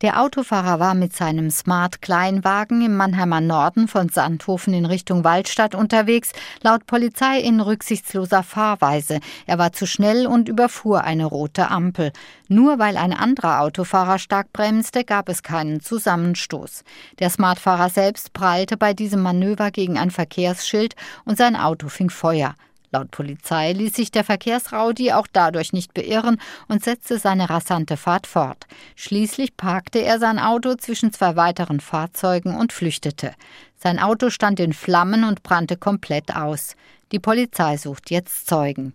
Der Autofahrer war mit seinem Smart-Kleinwagen im Mannheimer Norden von Sandhofen in Richtung Waldstadt unterwegs, laut Polizei in rücksichtsloser Fahrweise. Er war zu schnell und überfuhr eine rote Ampel. Nur weil ein anderer Autofahrer stark bremste, gab es keinen Zusammenstoß. Der Smartfahrer selbst prallte bei diesem Manöver gegen ein Verkehrsschild und sein Auto fing Feuer. Laut Polizei ließ sich der Verkehrsraudi auch dadurch nicht beirren und setzte seine rasante Fahrt fort. Schließlich parkte er sein Auto zwischen zwei weiteren Fahrzeugen und flüchtete. Sein Auto stand in Flammen und brannte komplett aus. Die Polizei sucht jetzt Zeugen.